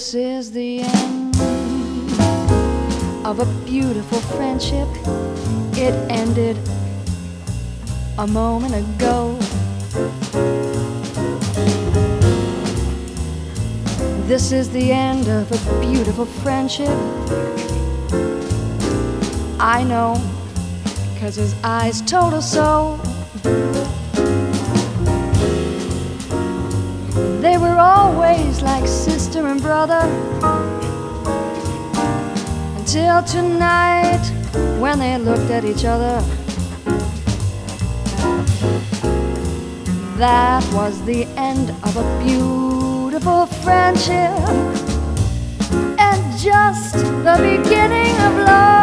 This is the end of a beautiful friendship. It ended a moment ago. This is the end of a beautiful friendship. I know, 'cause his eyes told us so. They were always like sister and brother, until tonight when they looked at each other. That was the end of a beautiful friendship, and just the beginning of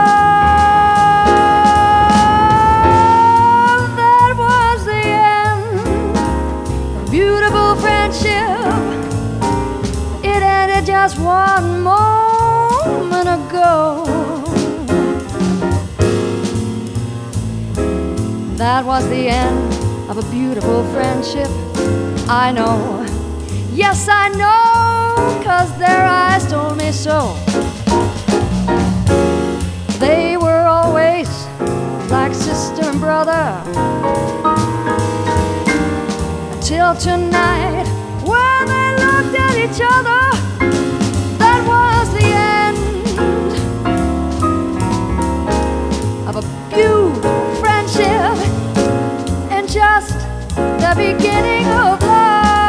love. That was the end of a beautiful friendship. It ended just one moment ago. That was the end of a beautiful friendship. I know, yes I know, 'cause their eyes told me so. They were always like sister and brother, until tonight when they looked at each other. That was the end of a beautiful friendship, and just the beginning of love.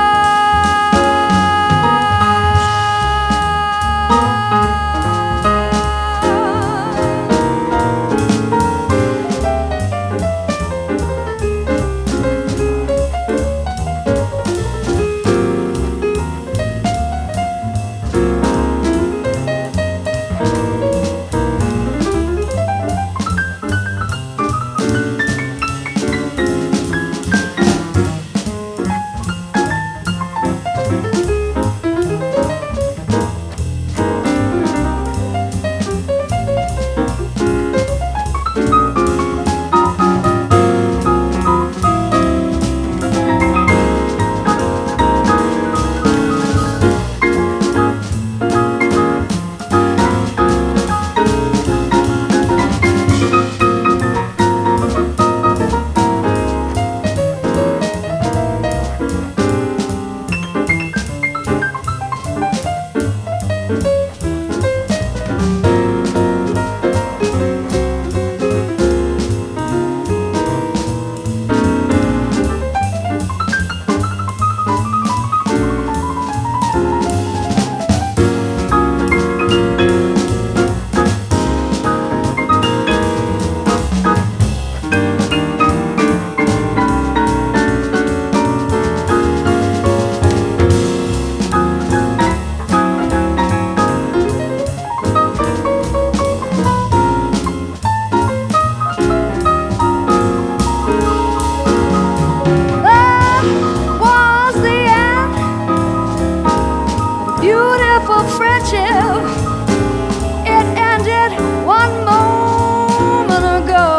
Friendship, it ended one moment ago.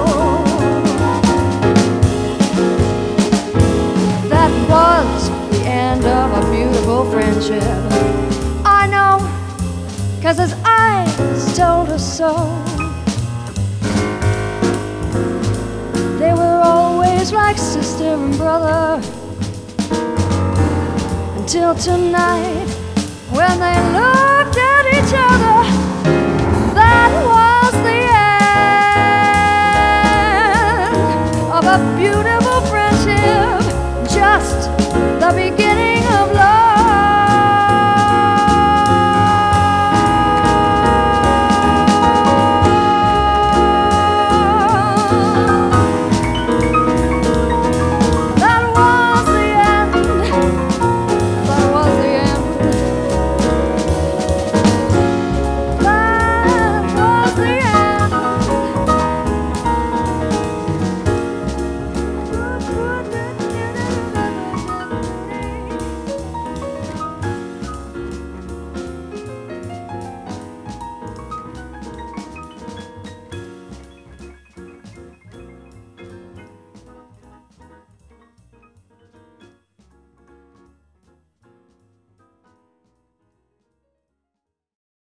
That was the end of a beautiful friendship. I know, 'cause his eyes told us so. They were always like sister and brother, until tonight when they